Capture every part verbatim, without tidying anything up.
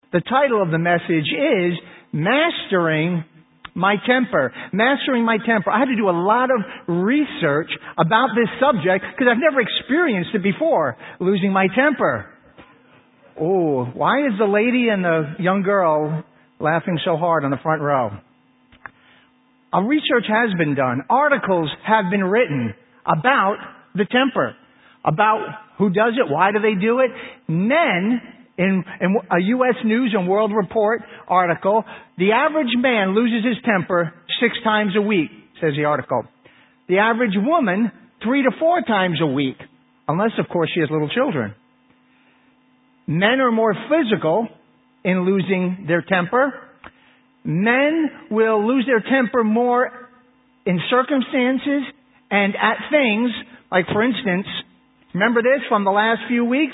The title of the message is Mastering My Temper. Mastering My Temper. I had to do a lot of research about this subject because I've never experienced it before, losing my temper. Oh, why is the lady and the young girl laughing so hard on the front row? A research has been done. Articles have been written about the temper, about who does it, why do they do it. Men, in, in a U S News and World Report article, the average man loses his temper six times a week, says the article. The average woman, three to four times a week, unless, of course, she has little children. Men are more physical in losing their temper. Men will lose their temper more in circumstances and at things. Like, for instance, remember this from the last few weeks?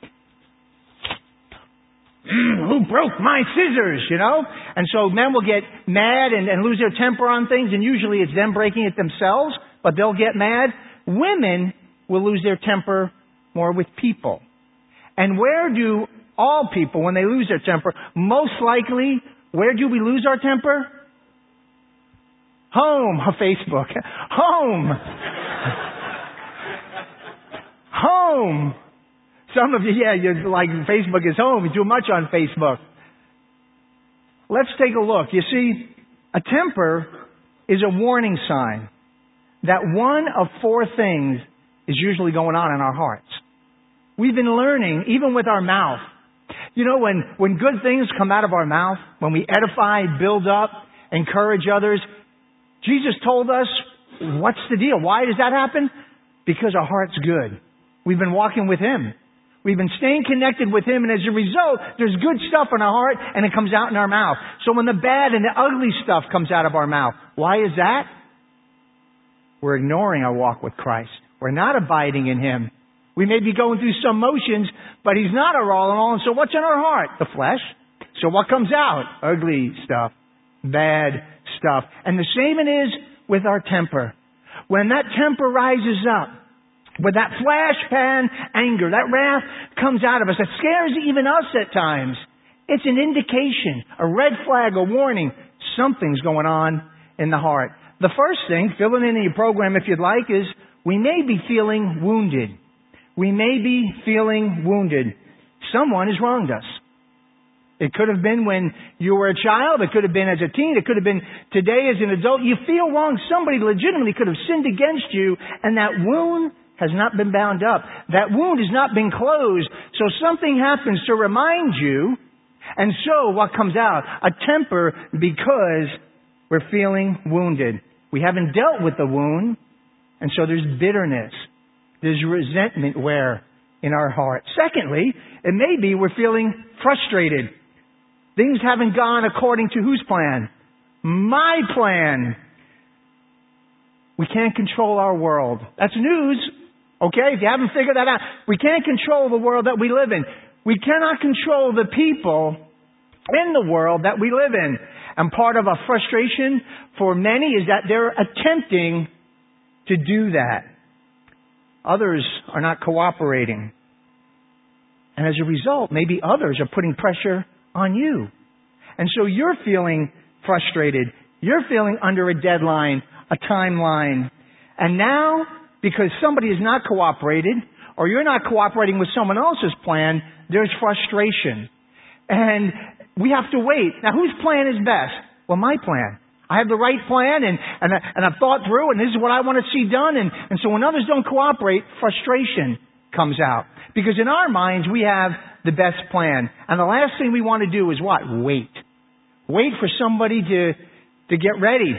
Who broke my scissors, you know? And so men will get mad and, and lose their temper on things, and usually it's them breaking it themselves, but they'll get mad. Women will lose their temper more with people. And where do all people, when they lose their temper, most likely, where do we lose our temper? Home. Facebook. Home. Home. Some of you, yeah, you're like, Facebook is home. You do much on Facebook. Let's take a look. You see, a temper is a warning sign that one of four things is usually going on in our hearts. We've been learning, even with our mouth. You know, when, when good things come out of our mouth, when we edify, build up, encourage others, Jesus told us, what's the deal? Why does that happen? Because our heart's good. We've been walking with Him. We've been staying connected with Him, and as a result, there's good stuff in our heart, and it comes out in our mouth. So when the bad and the ugly stuff comes out of our mouth, why is that? We're ignoring our walk with Christ. We're not abiding in Him. We may be going through some motions, but He's not our all in all. And so what's in our heart? The flesh. So what comes out? Ugly stuff. Bad stuff. And the same it is with our temper. When that temper rises up, when that flash pan anger, that wrath comes out of us, it scares even us at times. It's an indication, a red flag, a warning. Something's going on in the heart. The first thing, fill it in your program if you'd like, is we may be feeling wounded. We may be feeling wounded. Someone has wronged us. It could have been when you were a child. It could have been as a teen. It could have been today as an adult. You feel wrong. Somebody legitimately could have sinned against you, and that wound has not been bound up. That wound has not been closed. So something happens to remind you, and so what comes out? A temper because we're feeling wounded. We haven't dealt with the wound, and so there's bitterness. There's resentment where in our heart. Secondly, it may be we're feeling frustrated. Things haven't gone according to whose plan? My plan. We can't control our world. That's news. Okay, if you haven't figured that out, we can't control the world that we live in. We cannot control the people in the world that we live in. And part of a frustration for many is that they're attempting to do that. Others are not cooperating. And as a result, maybe others are putting pressure on you. And so you're feeling frustrated. You're feeling under a deadline, a timeline. And now, because somebody has not cooperated, or you're not cooperating with someone else's plan, there's frustration. And we have to wait. Now, whose plan is best? Well, my plan. I have the right plan, and, and, I, and I've thought through, and this is what I want to see done. And, and so when others don't cooperate, frustration comes out. Because in our minds, we have the best plan. And the last thing we want to do is what? Wait. Wait for somebody to, to get ready.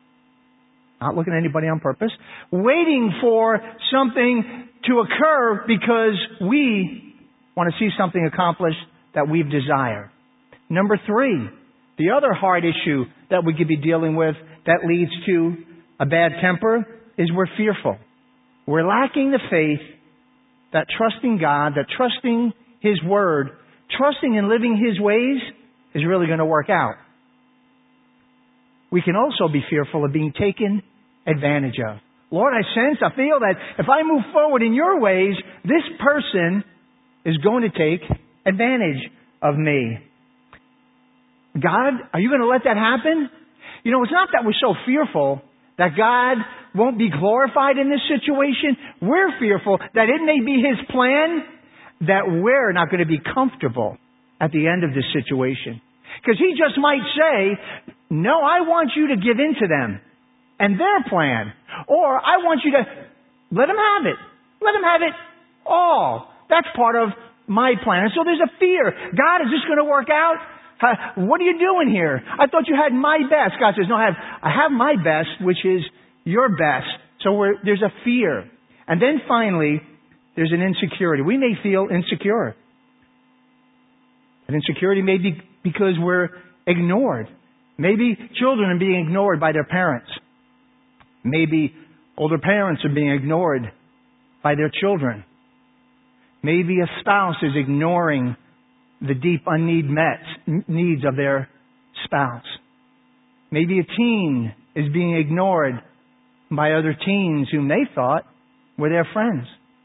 Not looking at anybody on purpose. Waiting for something to occur because we want to see something accomplished that we've desired. Number three, the other hard issue that we could be dealing with that leads to a bad temper is we're fearful. We're lacking the faith that trusting God, that trusting His Word, trusting in living His ways is really going to work out. We can also be fearful of being taken advantage of. Lord, I sense, I feel that if I move forward in your ways, this person is going to take advantage of me. God, are you going to let that happen? You know, it's not that we're so fearful that God won't be glorified in this situation. We're fearful that it may be His plan that we're not going to be comfortable at the end of this situation. Because He just might say, no, I want you to give in to them and their plan. Or I want you to let them have it. Let them have it all. That's part of my plan. And so there's a fear. God, is this going to work out? Uh, what are you doing here? I thought you had my best. God says, no, I have, I have my best, which is your best. So we're, there's a fear. And then finally, there's an insecurity. We may feel insecure. And insecurity may be because we're ignored. Maybe children are being ignored by their parents. Maybe older parents are being ignored by their children. Maybe a spouse is ignoring the deep unmet needs of their spouse. Maybe a teen is being ignored by other teens whom they thought were their friends.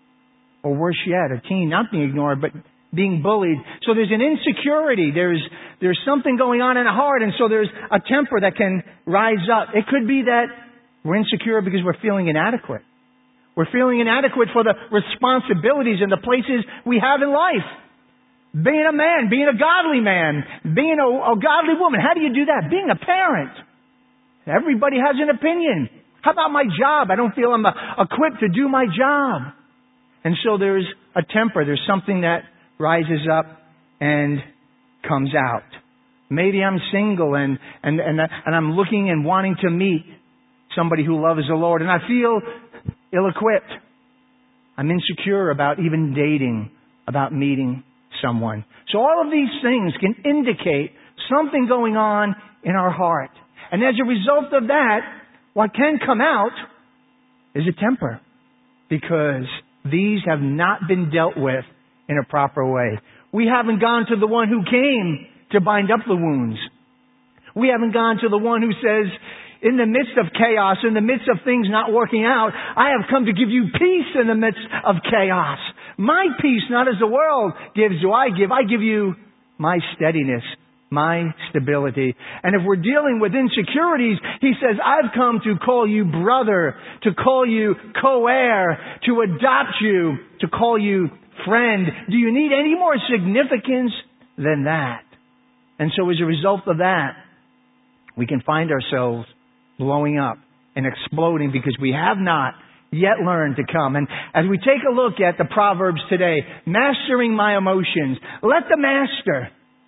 Or worse yet, a teen not being ignored, but being bullied. So there's an insecurity. There's, there's something going on in the heart. And so there's a temper that can rise up. It could be that we're insecure because we're feeling inadequate. We're feeling inadequate for the responsibilities and the places we have in life. Being a man, being a godly man, being a, a godly woman. How do you do that? Being a parent. Everybody has an opinion. How about my job? I don't feel I'm uh, equipped to do my job. And so there's a temper. There's something that rises up and comes out. Maybe I'm single and, and, and, and I'm looking and wanting to meet somebody who loves the Lord, and I feel ill-equipped. I'm insecure about even dating, about meeting someone. So all of these things can indicate something going on in our heart. And as a result of that, what can come out is a temper. Because these have not been dealt with in a proper way. We haven't gone to the one who came to bind up the wounds. We haven't gone to the one who says, in the midst of chaos, in the midst of things not working out, I have come to give you peace in the midst of chaos. My peace, not as the world gives, do I give. I give you my steadiness, my stability. And if we're dealing with insecurities, He says, I've come to call you brother, to call you co-heir, to adopt you, to call you friend. Do you need any more significance than that? And so as a result of that, we can find ourselves blowing up and exploding because we have not yet learned to come. And as we take a look at the Proverbs today, mastering my emotions, let the master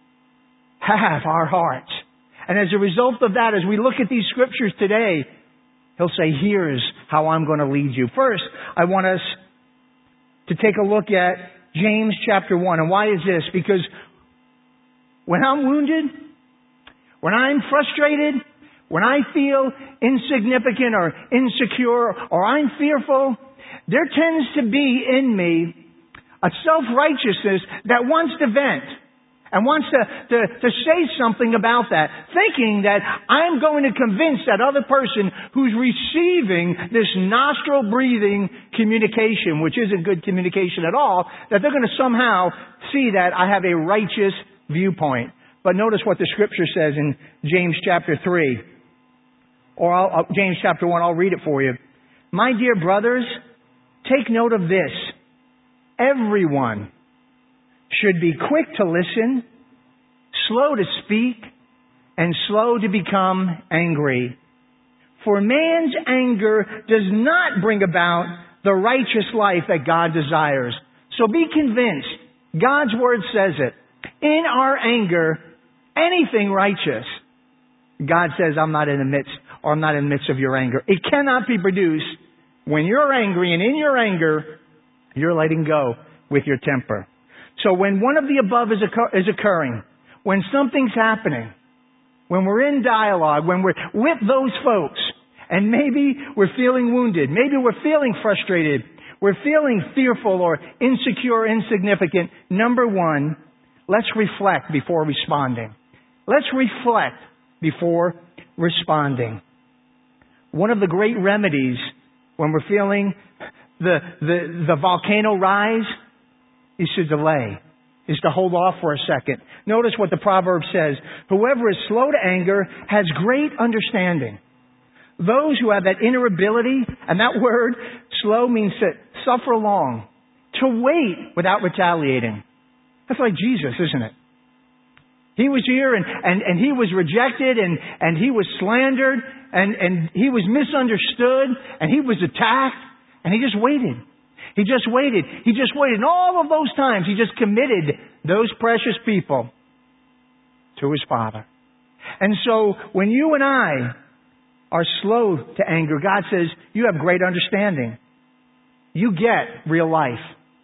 have our hearts. And as a result of that, as we look at these scriptures today, He'll say, here's how I'm going to lead you. First, I want us to take a look at James chapter one. And why is this? Because when I'm wounded, when I'm frustrated, when I feel insignificant or insecure or I'm fearful, there tends to be in me a self-righteousness that wants to vent and wants to, to, to say something about that, thinking that I'm going to convince that other person who's receiving this nostril-breathing communication, which isn't good communication at all, that they're going to somehow see that I have a righteous viewpoint. But notice what the Scripture says in James chapter three. Or I'll, James chapter one, I'll read it for you. My dear brothers, take note of this. Everyone should be quick to listen, slow to speak, and slow to become angry. For man's anger does not bring about the righteous life that God desires. So be convinced. God's Word says it. In our anger, anything righteous, God says, I'm not in the midst, or I'm not in the midst of your anger. It cannot be produced when you're angry, and in your anger, you're letting go with your temper. So when one of the above is, occur- is occurring, when something's happening, when we're in dialogue, when we're with those folks, and maybe we're feeling wounded, maybe we're feeling frustrated, we're feeling fearful or insecure, insignificant, number one, let's reflect before responding. Let's reflect before responding. One of the great remedies when we're feeling the, the, the volcano rise is to delay. is to hold off for a second. Notice what the proverb says. Whoever is slow to anger has great understanding. Those who have that inner ability, and that word, slow, means to suffer long, to wait without retaliating. That's like Jesus, isn't it? He was here and, and, and he was rejected and, and he was slandered and, and he was misunderstood and he was attacked and he just waited. He just waited. He just waited. And all of those times he just committed those precious people to his Father. And so when you and I are slow to anger, God says, you have great understanding. You get real life.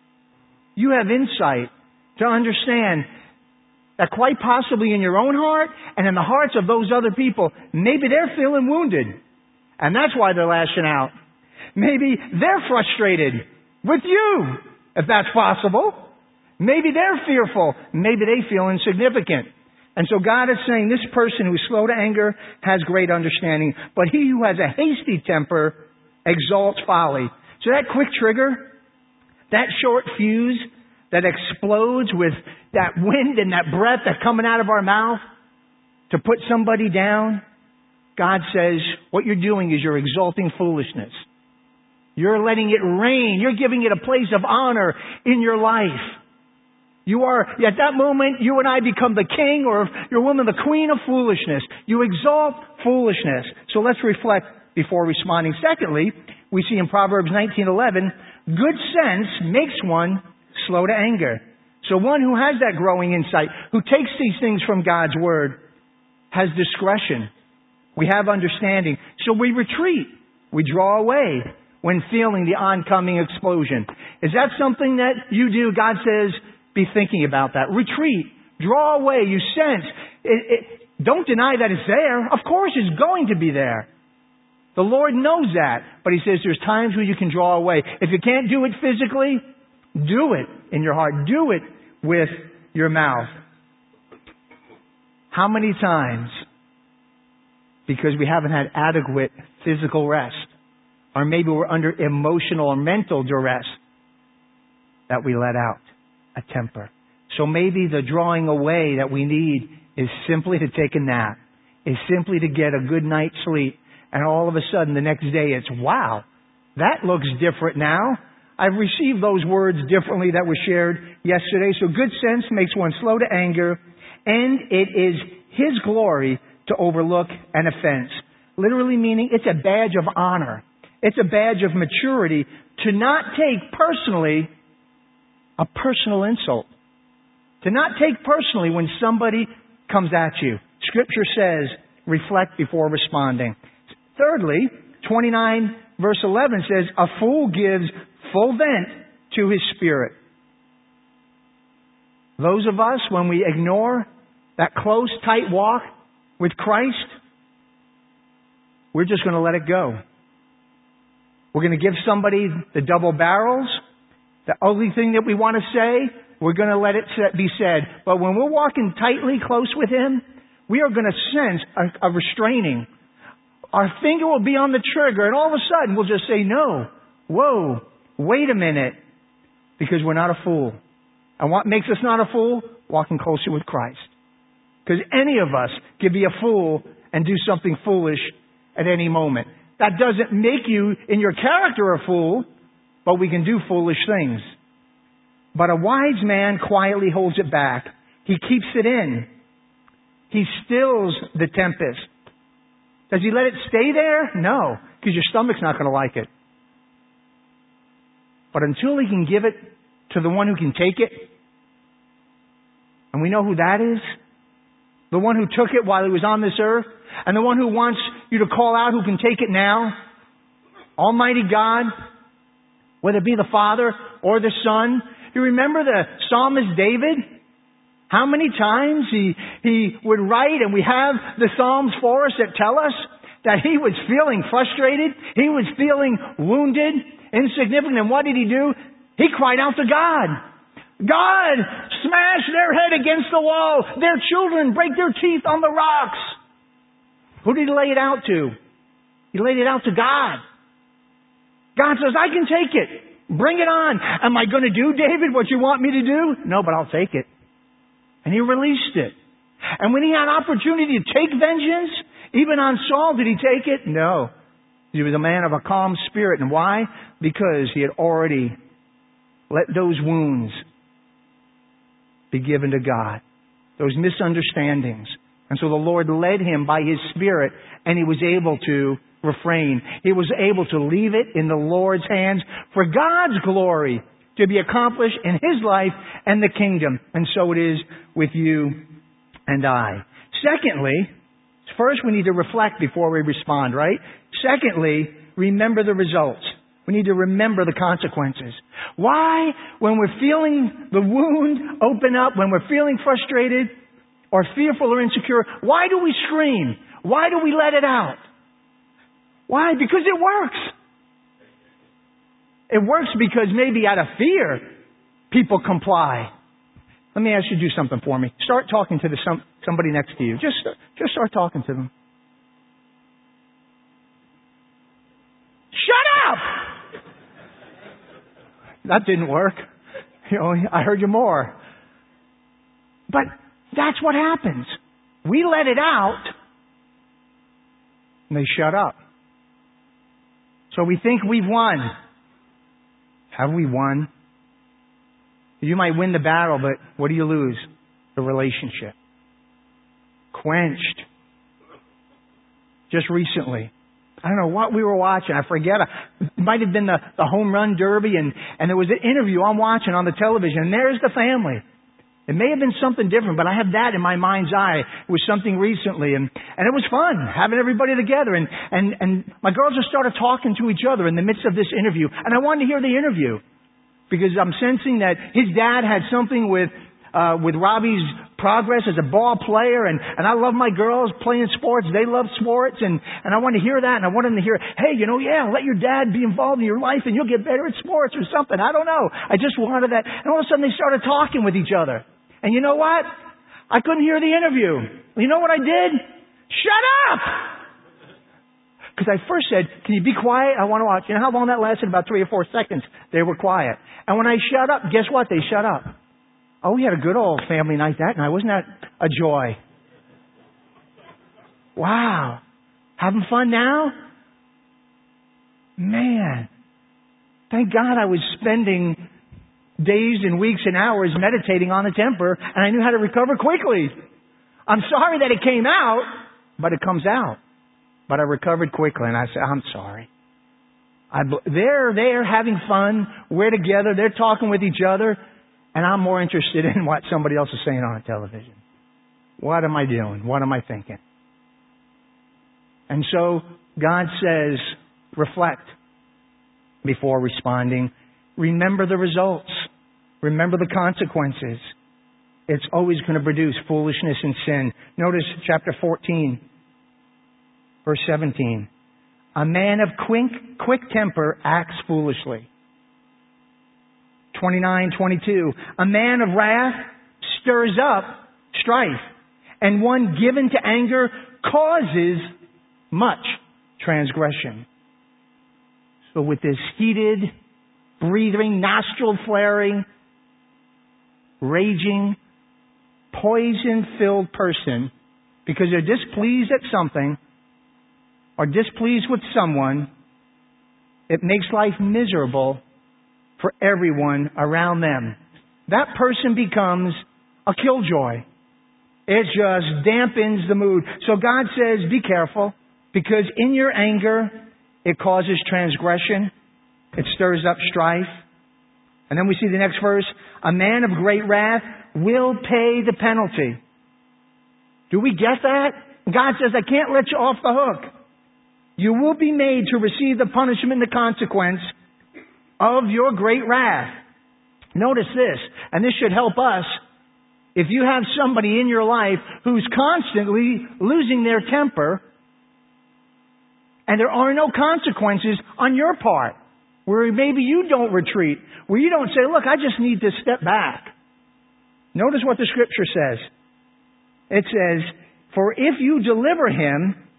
You have insight to understand that quite possibly in your own heart and in the hearts of those other people, maybe they're feeling wounded. And that's why they're lashing out. Maybe they're frustrated with you, if that's possible. Maybe they're fearful. Maybe they feel insignificant. And so God is saying this person who is slow to anger has great understanding, but he who has a hasty temper exalts folly. So that quick trigger, that short fuse that explodes with that wind and that breath that's coming out of our mouth to put somebody down, God says what you're doing is you're exalting foolishness. You're letting it reign. You're giving it a place of honor in your life. You are, at that moment, you and I become the king or your woman, the queen of foolishness. You exalt foolishness. So let's reflect before responding. Secondly, we see in Proverbs nineteen eleven, good sense makes one slow to anger. So one who has that growing insight, who takes these things from God's Word, has discretion. We have understanding. So we retreat. We draw away when feeling the oncoming explosion. Is that something that you do? God says, be thinking about that. Retreat. Draw away. You sense. It, it, don't deny that it's there. Of course it's going to be there. The Lord knows that. But He says there's times where you can draw away. If you can't do it physically, do it in your heart. Do it with your mouth. How many times, because we haven't had adequate physical rest, or maybe we're under emotional or mental duress, that we let out a temper. So maybe the drawing away that we need is simply to take a nap, is simply to get a good night's sleep, and all of a sudden the next day it's, wow, that looks different now. I've received those words differently that were shared yesterday. So good sense makes one slow to anger, and it is His glory to overlook an offense. Literally meaning it's a badge of honor. It's a badge of maturity to not take personally a personal insult. To not take personally when somebody comes at you. Scripture says, reflect before responding. Thirdly, twenty-nine verse eleven says, a fool gives full vent to his spirit. Those of us, when we ignore that close, tight walk with Christ, we're just going to let it go. We're going to give somebody the double barrels, the ugly thing that we want to say, we're going to let it be said. But when we're walking tightly close with Him, we are going to sense a, a restraining. Our finger will be on the trigger, and all of a sudden we'll just say, no, whoa, wait a minute, because we're not a fool. And what makes us not a fool? Walking closer with Christ. Because any of us can be a fool and do something foolish at any moment. That doesn't make you, in your character, a fool, but we can do foolish things. But a wise man quietly holds it back. He keeps it in. He stills the tempest. Does he let it stay there? No, because your stomach's not going to like it. But until he can give it to the one who can take it, and we know who that is, the one who took it while he was on this earth, and the one who wants you to call out who can take it now, Almighty God, whether it be the Father or the Son. You remember the psalmist David? How many times he, he would write, and we have the Psalms for us that tell us that he was feeling frustrated, he was feeling wounded, insignificant. And what did he do? He cried out to God. God, smash their head against the wall. Their children break their teeth on the rocks. Who did he lay it out to? He laid it out to God. God says, I can take it. Bring it on. Am I going to do, David, what you want me to do? No, but I'll take it. And he released it. And when he had opportunity to take vengeance, even on Saul, did he take it? No. He was a man of a calm spirit. And why? Because he had already let those wounds be given to God. Those misunderstandings. And so the Lord led him by His Spirit, and he was able to refrain. He was able to leave it in the Lord's hands for God's glory to be accomplished in His life and the kingdom. And so it is with you and I. Secondly, first we need to reflect before we respond, right? Secondly, remember the results. We need to remember the consequences. Why, when we're feeling the wound open up, when we're feeling frustrated or fearful or insecure, why do we scream? Why do we let it out? Why? Because it works. It works because maybe out of fear, people comply. Let me ask you to do something for me. Start talking to the, some, somebody next to you. Just, just start talking to them. Shut up! That didn't work. You know, I heard you more. But that's what happens. We let it out, and they shut up. So we think we've won. Have we won? You might win the battle, but what do you lose? The relationship. Quenched. Just recently. I don't know what we were watching. I forget. It might have been the, the home run derby, and, and there was an interview I'm watching on the television, and there's the family. It may have been something different, but I have that in my mind's eye. It was something recently, and, and it was fun having everybody together. And, and, and my girls just started talking to each other in the midst of this interview, and I wanted to hear the interview because I'm sensing that his dad had something with uh, with Robbie's progress as a ball player, and, and I love my girls playing sports. They love sports, and, and I wanted to hear that, and I wanted them to hear, hey, you know, yeah, let your dad be involved in your life, and you'll get better at sports or something. I don't know. I just wanted that. And all of a sudden they started talking with each other. And you know what? I couldn't hear the interview. You know what I did? Shut up! Because I first said, can you be quiet? I want to watch. You know how long that lasted? About three or four seconds. They were quiet. And when I shut up, guess what? They shut up. Oh, we had a good old family night that night. Wasn't that a joy? Wow. Having fun now? Man. Thank God I was spending days and weeks and hours meditating on the temper, and I knew how to recover quickly. I'm sorry that it came out, but it comes out. But I recovered quickly, and I said, I'm sorry. I, they're there having fun. We're together. They're talking with each other, and I'm more interested in what somebody else is saying on the television. What am I doing? What am I thinking? And so God says, reflect before responding. Remember the results. Remember the consequences. It's always going to produce foolishness and sin. Notice chapter fourteen, verse seventeen. A man of quick, quick temper acts foolishly. twenty-nine, twenty-two. A man of wrath stirs up strife, and one given to anger causes much transgression. So with this heated, breathing, nostril flaring, raging, poison-filled person, because they're displeased at something or displeased with someone, it makes life miserable for everyone around them. That person becomes a killjoy. It just dampens the mood. So God says, be careful, because in your anger, it causes transgression. It stirs up strife. And then we see the next verse. A man of great wrath will pay the penalty. Do we get that? God says, I can't let you off the hook. You will be made to receive the punishment and the consequence of your great wrath. Notice this, and this should help us. If you have somebody in your life who's constantly losing their temper, and there are no consequences on your part, where maybe you don't retreat, where you don't say, look, I just need to step back. Notice what the Scripture says. It says, for if you deliver him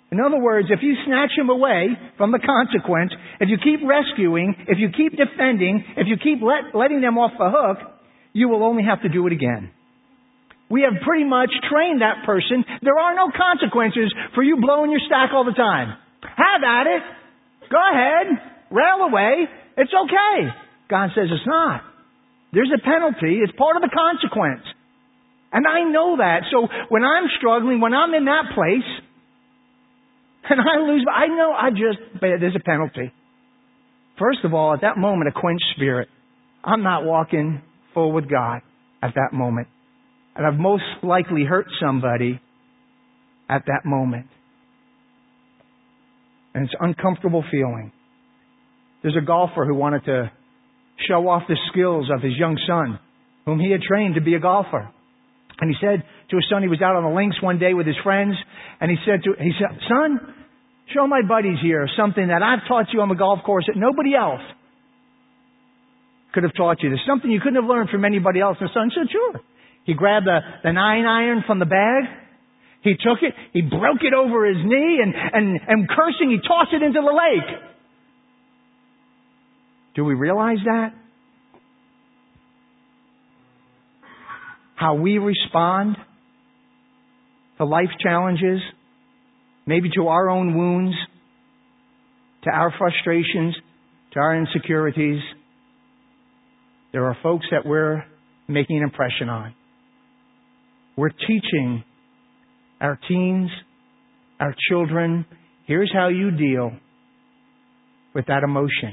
In other words, if you snatch him away from the consequence, if you keep rescuing, if you keep defending, if you keep let, letting them off the hook, you will only have to do it again. We have pretty much trained that person. There are no consequences for you blowing your stack all the time. Have at it. Go ahead. Rail away. It's okay. God says it's not. There's a penalty. It's part of the consequence. And I know that. So when I'm struggling, when I'm in that place, and I lose, I know I just, there's a penalty. First of all, at that moment, a quenched spirit. I'm not walking full with God at that moment. And I've most likely hurt somebody at that moment. And it's an uncomfortable feeling. There's a golfer who wanted to show off the skills of his young son, whom he had trained to be a golfer. And he said to his son, he was out on the links one day with his friends, and he said to, he said, son, show my buddies here something that I've taught you on the golf course that nobody else could have taught you. There's something you couldn't have learned from anybody else. And the son said, sure. He grabbed the, the nine iron from the bag. He took it. He broke it over his knee and, and, and cursing, he tossed it into the lake. Do we realize that? How we respond to life challenges, maybe to our own wounds, to our frustrations, to our insecurities. There are folks that we're making an impression on. We're teaching our teens, our children, here's how you deal with that emotion.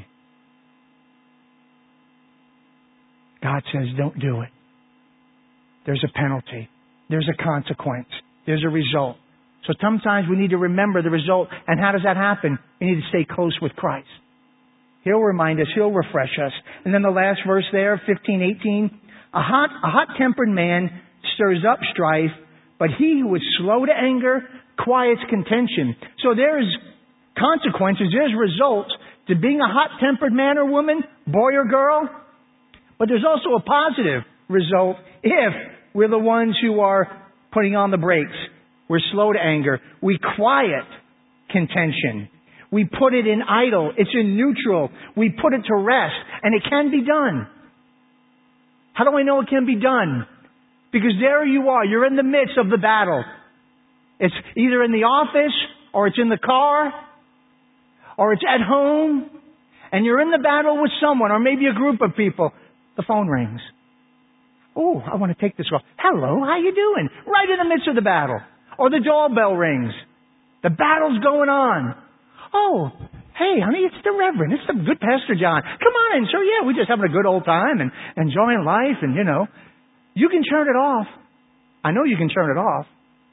God says, don't do it. There's a penalty. There's a consequence. There's a result. So sometimes we need to remember the result. And how does that happen? We need to stay close with Christ. He'll remind us. He'll refresh us. And then the last verse there, fifteen, eighteen. A hot, a hot-tempered man stirs up strife, but he who is slow to anger quiets contention. So there's consequences. There's results to being a hot-tempered man or woman, boy or girl. But there's also a positive result if we're the ones who are putting on the brakes. We're slow to anger. We quiet contention. We put it in idle. It's in neutral. We put it to rest. And it can be done. How do I know it can be done? Because there you are. You're in the midst of the battle. It's either in the office, or it's in the car, or it's at home. And you're in the battle with someone, or maybe a group of people. The phone rings. Oh, I want to take this call. Hello, how you doing? Right in the midst of the battle. Or the doorbell rings. The battle's going on. Oh, hey, honey, it's the Reverend. It's the good Pastor John. Come on in, sir. Yeah, we're just having a good old time and enjoying life. And, you know, you can turn it off. I know you can turn it off.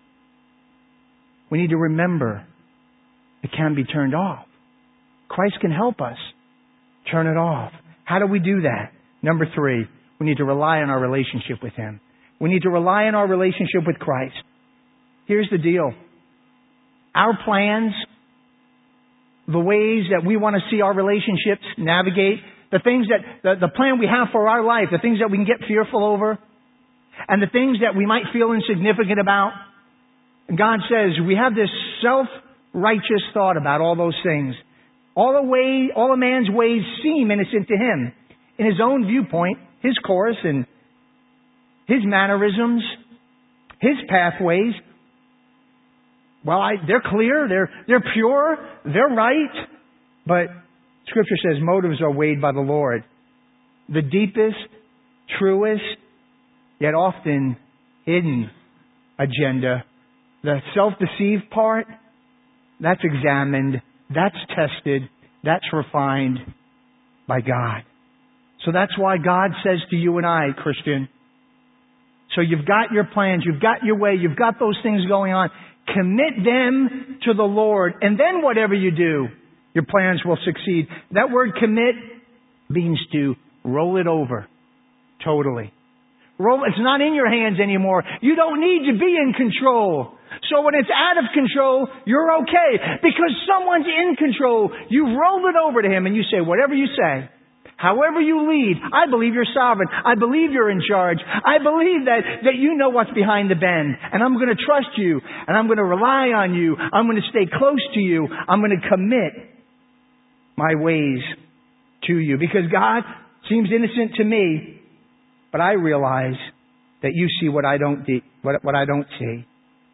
We need to remember it can be turned off. Christ can help us turn it off. How do we do that? Number three, we need to rely on our relationship with Him. We need to rely on our relationship with Christ. Here's the deal. Our plans, the ways that we want to see our relationships navigate, the things that, the, the plan we have for our life, the things that we can get fearful over, and the things that we might feel insignificant about. God says we have this self-righteous thought about all those things. All a way, all a man's ways seem innocent to him. In his own viewpoint, his course and his mannerisms, his pathways, well, I, they're clear, they're, they're pure, they're right. But Scripture says motives are weighed by the Lord. The deepest, truest, yet often hidden agenda, the self-deceived part, that's examined, that's tested, that's refined by God. So that's why God says to you and I, Christian, so you've got your plans, you've got your way, you've got those things going on. Commit them to the Lord. And then whatever you do, your plans will succeed. That word commit means to roll it over totally. Roll, it's not in your hands anymore. You don't need to be in control. So when it's out of control, you're okay. Because someone's in control. You roll it over to Him and you say, whatever you say, However you lead, I believe you're sovereign. I believe you're in charge. I believe that, that you know what's behind the bend. And I'm going to trust you. And I'm going to rely on you. I'm going to stay close to you. I'm going to commit my ways to you. Because God seems innocent to me, but I realize that you see what I don't de- what, what I don't see.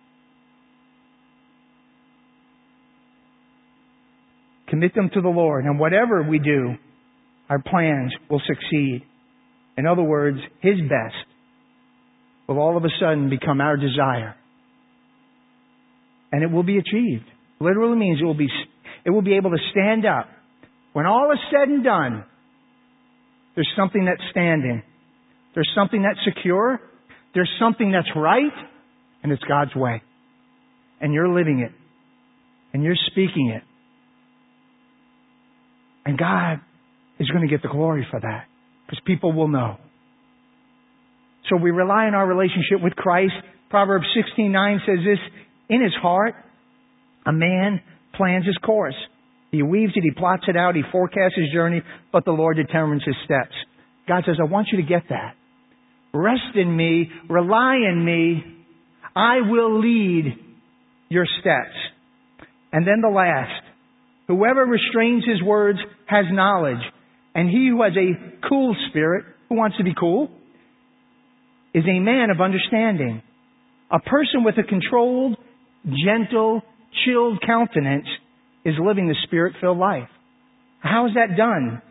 Commit them to the Lord, and whatever we do, our plans will succeed. In other words, His best will all of a sudden become our desire. And it will be achieved. Literally means it will be, it will be able to stand up. When all is said and done, there's something that's standing. There's something that's secure. There's something that's right. And it's God's way. And you're living it. And you're speaking it. And God is going to get the glory for that. Because people will know. So we rely on our relationship with Christ. Proverbs sixteen nine says this, in his heart, a man plans his course. He weaves it, he plots it out, he forecasts his journey, but the Lord determines his steps. God says, I want you to get that. Rest in me, rely on me, I will lead your steps. And then the last, whoever restrains his words has knowledge, and he who has a cool spirit, who wants to be cool, is a man of understanding. A person with a controlled, gentle, chilled countenance is living the Spirit-filled life. How is that done?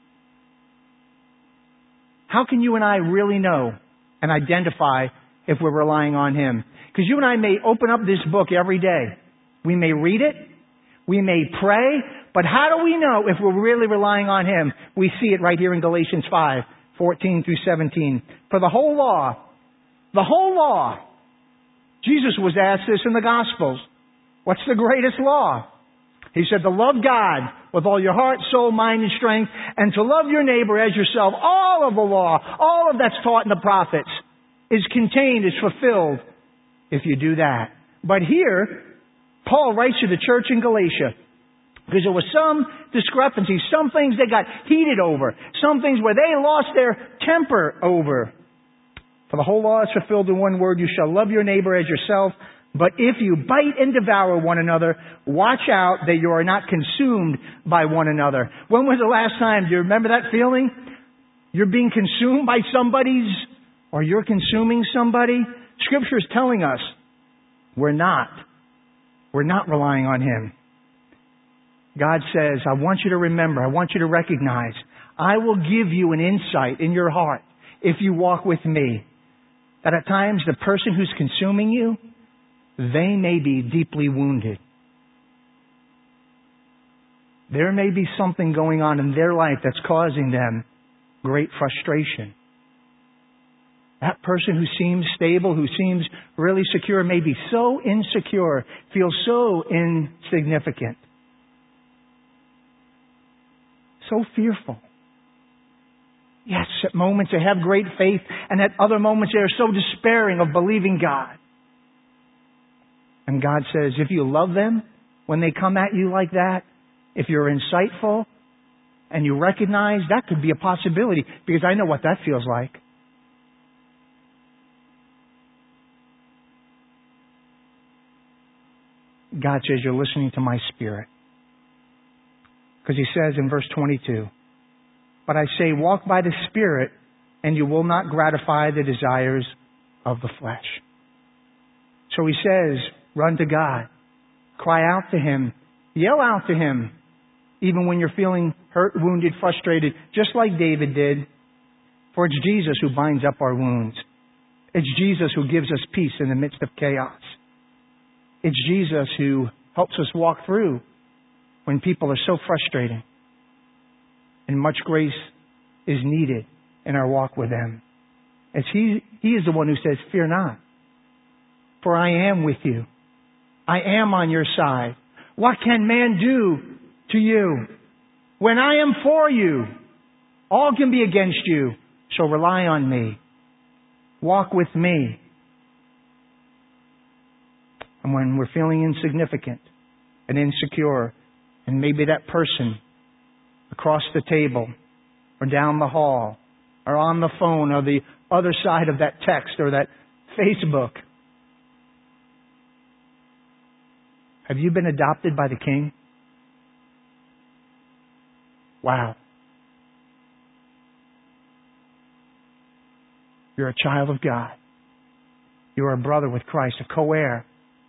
How can you and I really know and identify if we're relying on Him? Because you and I may open up this book every day. We may read it. We may pray. But how do we know if we're really relying on Him? We see it right here in Galatians five, fourteen through seventeen. For the whole law, the whole law, Jesus was asked this in the Gospels. What's the greatest law? He said to love God with all your heart, soul, mind, and strength, and to love your neighbor as yourself. All of the law, all of that's taught in the prophets is contained, is fulfilled if you do that. But here, Paul writes to the church in Galatia, because there was some discrepancy, some things they got heated over, some things where they lost their temper over. For the whole law is fulfilled in one word, you shall love your neighbor as yourself. But if you bite and devour one another, watch out that you are not consumed by one another. When was the last time, do you remember that feeling? You're being consumed by somebody's, or you're consuming somebody? Scripture is telling us we're not. We're not relying on Him. God says, I want you to remember, I want you to recognize, I will give you an insight in your heart if you walk with me. That at times the person who's consuming you, they may be deeply wounded. There may be something going on in their life that's causing them great frustration. That person who seems stable, who seems really secure, may be so insecure, feels so insignificant, so fearful. Yes, at moments they have great faith, and at other moments they are so despairing of believing God. And God says, if you love them when they come at you like that, if you're insightful and you recognize that could be a possibility, because I know what that feels like. God says, you're listening to my Spirit. Because He says in verse twenty-two, but I say, walk by the Spirit, and you will not gratify the desires of the flesh. So He says, run to God. Cry out to Him. Yell out to Him. Even when you're feeling hurt, wounded, frustrated, just like David did. For it's Jesus who binds up our wounds. It's Jesus who gives us peace in the midst of chaos. It's Jesus who helps us walk through when people are so frustrating. And much grace is needed in our walk with Him. As He, He is the one who says, fear not, for I am with you. I am on your side. What can man do to you? When I am for you, all can be against you. So rely on me. Walk with me. And when we're feeling insignificant and insecure, and maybe that person across the table or down the hall or on the phone or the other side of that text or that Facebook. Have you been adopted by the King? Wow. You're a child of God. You are a brother with Christ, a co-heir.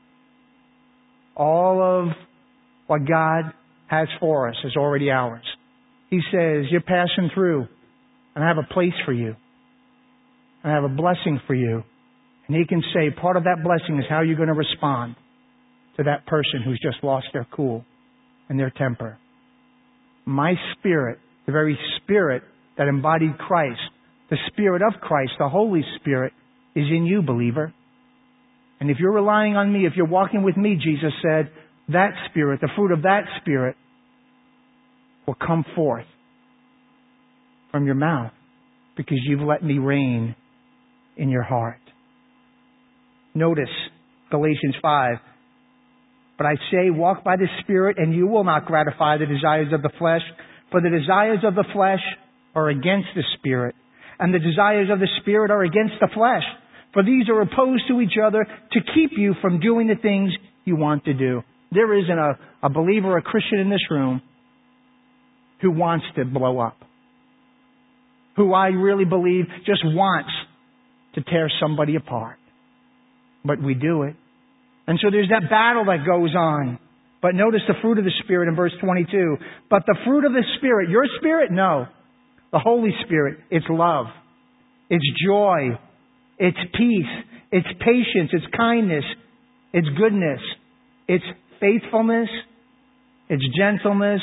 All of what God has for us is already ours. He says, you're passing through, and I have a place for you. I have a blessing for you. And He can say, part of that blessing is how you're going to respond to that person who's just lost their cool and their temper. My Spirit, the very Spirit that embodied Christ, the Spirit of Christ, the Holy Spirit, is in you, believer. And if you're relying on me, if you're walking with me, Jesus said, that Spirit, the fruit of that Spirit, will come forth from your mouth because you've let me reign in your heart. Notice Galatians five. But I say, walk by the Spirit, and you will not gratify the desires of the flesh. For the desires of the flesh are against the Spirit, and the desires of the Spirit are against the flesh. For these are opposed to each other to keep you from doing the things you want to do. There isn't a, a believer, a Christian in this room who wants to blow up. Who I really believe just wants to tear somebody apart. But we do it. And so there's that battle that goes on. But notice the fruit of the Spirit in verse twenty-two. But the fruit of the Spirit, your Spirit? No. The Holy Spirit, it's love. It's joy. It's peace. It's patience. It's kindness. It's goodness. It's faithfulness. It's gentleness.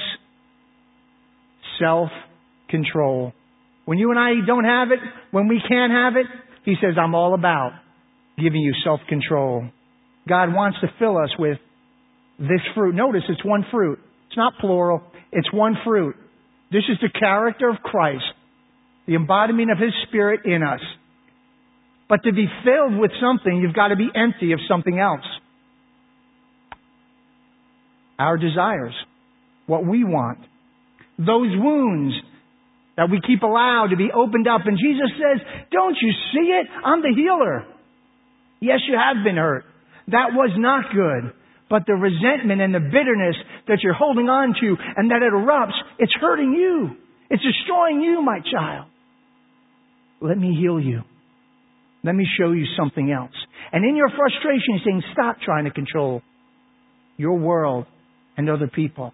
Self-control. When you and I don't have it, when we can't have it, He says, I'm all about giving you self-control. God wants to fill us with this fruit. Notice it's one fruit. It's not plural. It's one fruit. This is the character of Christ, the embodiment of His Spirit in us. But to be filled with something, you've got to be empty of something else. Our desires, what we want, those wounds that we keep allowed to be opened up. And Jesus says, don't you see it? I'm the healer. Yes, you have been hurt. That was not good. But the resentment and the bitterness that you're holding on to and that it erupts, it's hurting you. It's destroying you, my child. Let me heal you. Let me show you something else. And in your frustration, He's saying, stop trying to control your world and other people.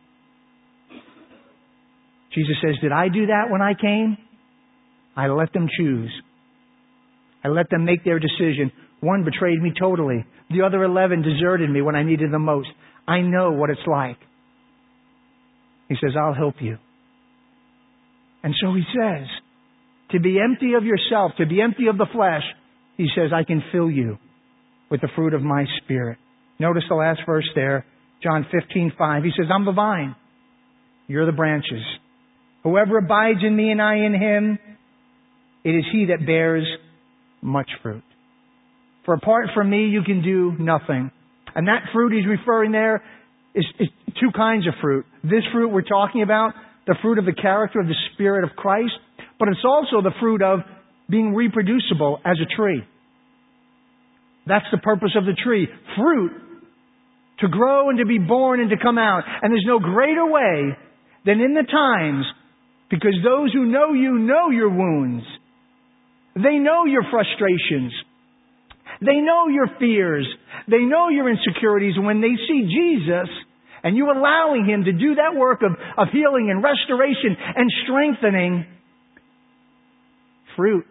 Jesus says, did I do that when I came? I let them choose. I let them make their decision. One betrayed me totally. The other eleven deserted me when I needed them most. I know what it's like. He says, I'll help you. And so He says, to be empty of yourself, to be empty of the flesh, He says, I can fill you with the fruit of my Spirit. Notice the last verse there, John fifteen five. He says, I'm the vine. You're the branches. Whoever abides in me and I in him, it is he that bears much fruit. For apart from me, you can do nothing. And that fruit He's referring there is, is two kinds of fruit. This fruit we're talking about, the fruit of the character of the Spirit of Christ, but it's also the fruit of being reproducible as a tree. That's the purpose of the tree. Fruit, to grow and to be born and to come out. And there's no greater way than in the times, because those who know you know your wounds. They know your frustrations. They know your fears. They know your insecurities. And when they see Jesus and you allowing Him to do that work of, of healing and restoration and strengthening, fruit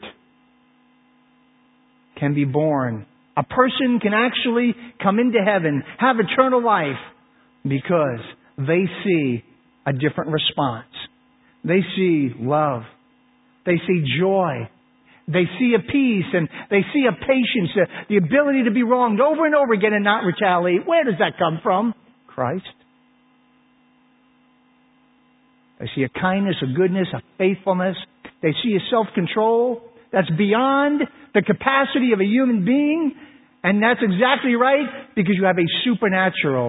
can be born. A person can actually come into heaven, have eternal life, because they see a different response. They see love. They see joy. They see a peace and they see a patience, the ability to be wronged over and over again and not retaliate. Where does that come from? Christ. They see a kindness, a goodness, a faithfulness. They see a self-control that's beyond the capacity of a human being. And that's exactly right, because you have a supernatural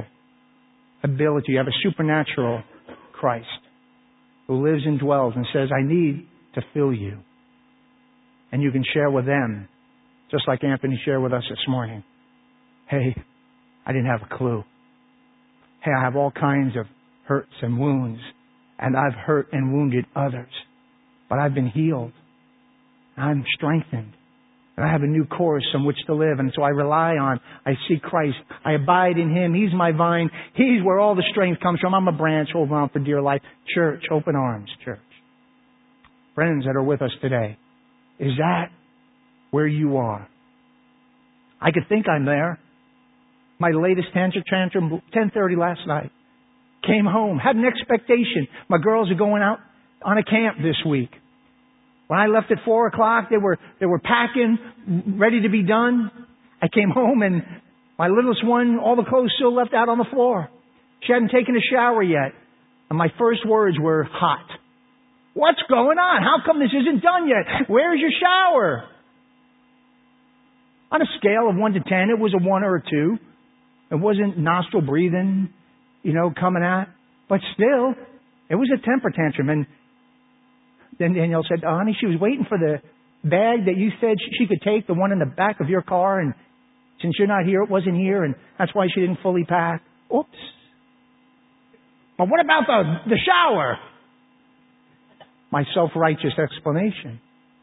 ability. You have a supernatural Christ who lives and dwells and says, I need to fill you. And you can share with them, just like Anthony shared with us this morning. Hey, I didn't have a clue. Hey, I have all kinds of hurts and wounds, and I've hurt and wounded others. But I've been healed. I'm strengthened. And I have a new course on which to live. And so I rely on, I see Christ. I abide in Him. He's my vine. He's where all the strength comes from. I'm a branch holding on for dear life. Church, open arms, church. Friends that are with us today, is that where you are? I could think I'm there. My latest tantrum, tantrum ten thirty last night. Came home, had an expectation. My girls are going out on a camp this week. When I left at four o'clock, they were, they were packing, ready to be done. I came home and my littlest one, all the clothes still left out on the floor. She hadn't taken a shower yet. And my first words were hot. What's going on? How come this isn't done yet? Where's your shower? On a scale of one to ten, it was a one or a two. It wasn't nostril breathing, you know, coming out. But still, it was a temper tantrum. And then Danielle said, oh, honey, she was waiting for the bag that you said she could take, the one in the back of your car. And since you're not here, it wasn't here. And that's why she didn't fully pack. Oops. But what about the, the shower? My self-righteous explanation.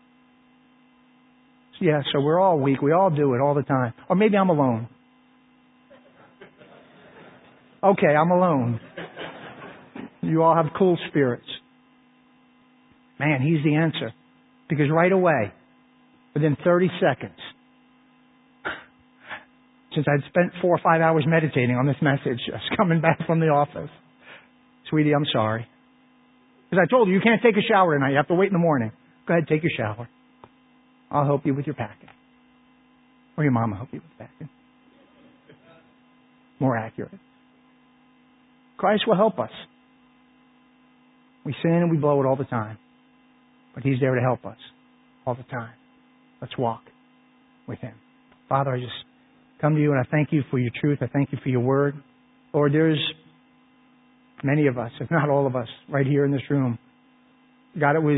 Yeah, so we're all weak. We all do it all the time. Or maybe I'm alone. Okay, I'm alone. You all have cool spirits. Man, He's the answer. Because right away, within thirty seconds, since I'd spent four or five hours meditating on this message, just coming back from the office, sweetie, I'm sorry. Because I told you, you can't take a shower tonight. You have to wait in the morning. Go ahead, take your shower. I'll help you with your packing. Or your mom will help you with packing. More accurate. Christ will help us. We sin and we blow it all the time. But He's there to help us all the time. Let's walk with Him. Father, I just come to you and I thank you for your truth. I thank you for your word. Lord, there's many of us, if not all of us, right here in this room. God, it was...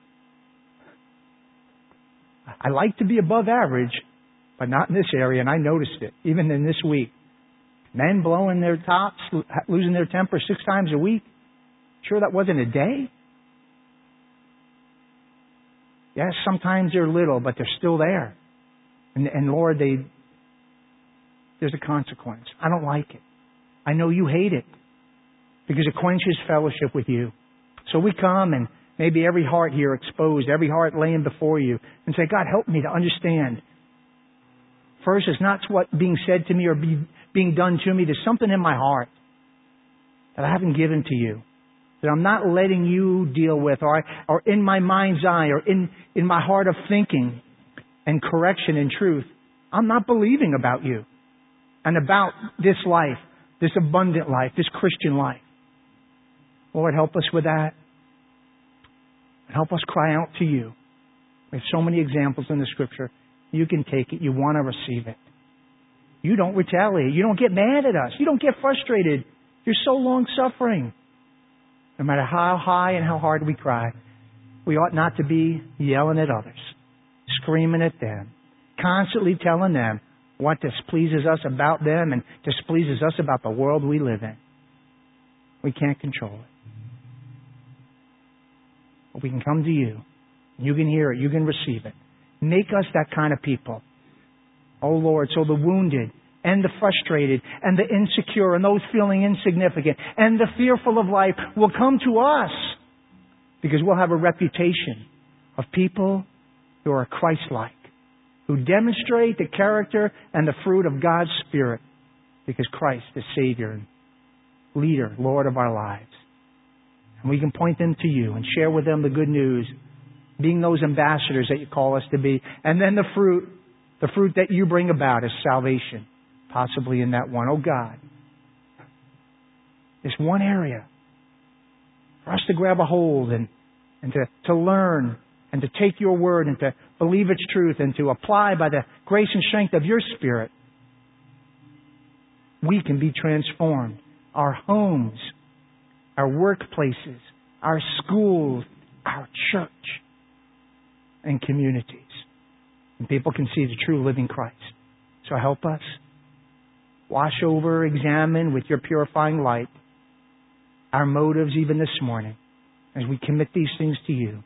I like to be above average, but not in this area, and I noticed it, even in this week. Men blowing their tops, losing their temper six times a week. Sure that wasn't a day? Yes, sometimes they're little, but they're still there. And, and Lord, they there's a consequence. I don't like it. I know you hate it because it quenches fellowship with you. So we come and maybe every heart here exposed, every heart laying before you, and say, God, help me to understand. First, it's not what's being said to me or be, being done to me. There's something in my heart that I haven't given to you, that I'm not letting you deal with, or, I, or in my mind's eye, or in, in my heart of thinking and correction and truth. I'm not believing about you and about this life, this abundant life, this Christian life. Lord, help us with that. And help us cry out to you. We have so many examples in the Scripture. You can take it. You want to receive it. You don't retaliate. You don't get mad at us. You don't get frustrated. You're so long-suffering. No matter how high and how hard we cry, we ought not to be yelling at others, screaming at them, constantly telling them what displeases us about them and displeases us about the world we live in. We can't control it. But we can come to you. You can hear it. You can receive it. Make us that kind of people. Oh Lord, so the wounded and the frustrated and the insecure and those feeling insignificant and the fearful of life will come to us because we'll have a reputation of people who are Christ-like, who demonstrate the character and the fruit of God's Spirit because Christ is Savior and leader, Lord of our lives. And we can point them to you and share with them the good news, being those ambassadors that you call us to be. And then the fruit, the fruit that you bring about is salvation, possibly in that one. Oh God, this one area for us to grab a hold and, and to, to learn and to take your word and to believe its truth and to apply by the grace and strength of your Spirit, we can be transformed. Our homes, our workplaces, our schools, our church and communities. And people can see the true living Christ. So help us. Wash over, examine with your purifying light our motives even this morning as we commit these things to you.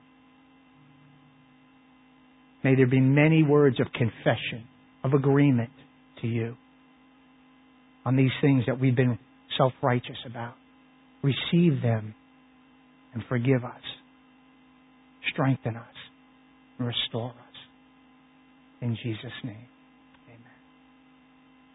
May there be many words of confession, of agreement to you on these things that we've been self-righteous about. Receive them and forgive us. Strengthen us and restore us. In Jesus' name.